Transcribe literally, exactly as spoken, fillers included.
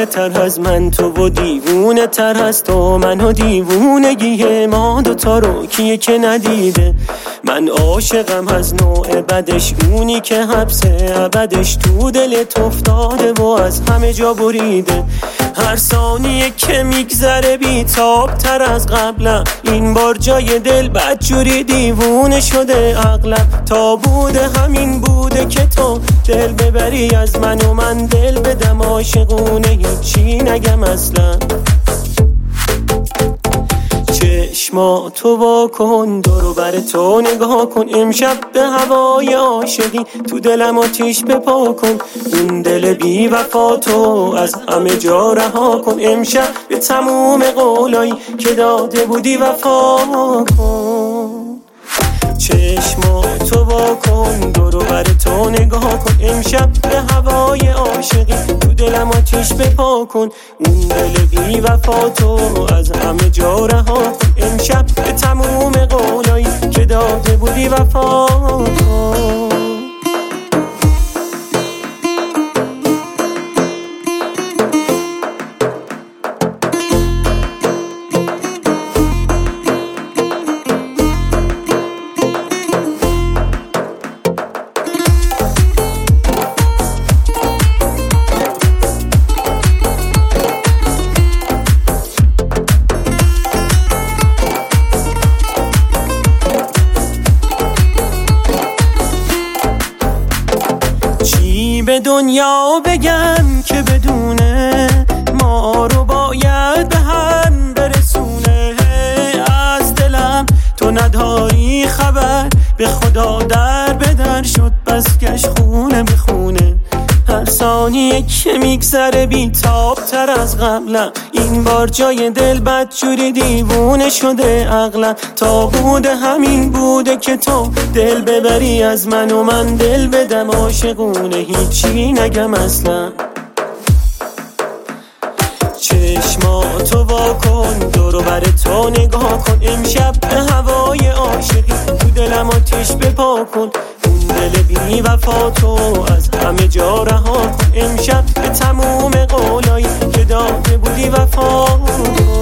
دیوونه تر از من تو و دیوونه تر از تو من و دیوونگی ما دوتا رو کیه که ندیده. من عاشقم از نوع بدش، اونی که حبسه ابدش تو دلت افتاده و از همه جا بریده. هر ثانیه که میگذره بیتاب تر از قبلم، این بار جای دل بدجوری دیوونه شده عقلم. تا بوده همین بوده که تو دل ببری از من و من دل بدم عاشقونه هیچی نگم اصلا. چشما تو وا کن دورو بر تو نگاه کن، امشب به هوای عاشقی تو دلم آتیش بپا کن. اون دل بی وفا تو از همه جا رها کن، امشب به تموم قولایی که داده بودی وفا کن. چشما تو وا کن دورو بر تو نگاه کن، امشب به هوای عاشقی تو دلم آتیش بپا کن. اون دل بی وفا تو از همه جا رها کن، امشب به تموم قولایی که داده بودی وفا کن. به دنیا بگم که بدونه ما رو باید به هم برسونه. از دلم تو نداری خبر، به خدا در بدر شد بس کش خونه بخونه. هر ثانیه که میگذره بیتاب تر از قبلم، این بار جای دل بدجوری دیوونه شده عقلم. تا بوده همین بوده که تو دل ببری از من و من دل بدم عاشقونه هیچی نگم اصلا. چشما تو وا کن دورو بر تو نگاه کن، امشب به هوای عاشقی تو دلم آتیش بپا کن. اون دل بی وفا تو از همه جا رها کن، امشب به تموم قولایی که داده بودی وفا کن.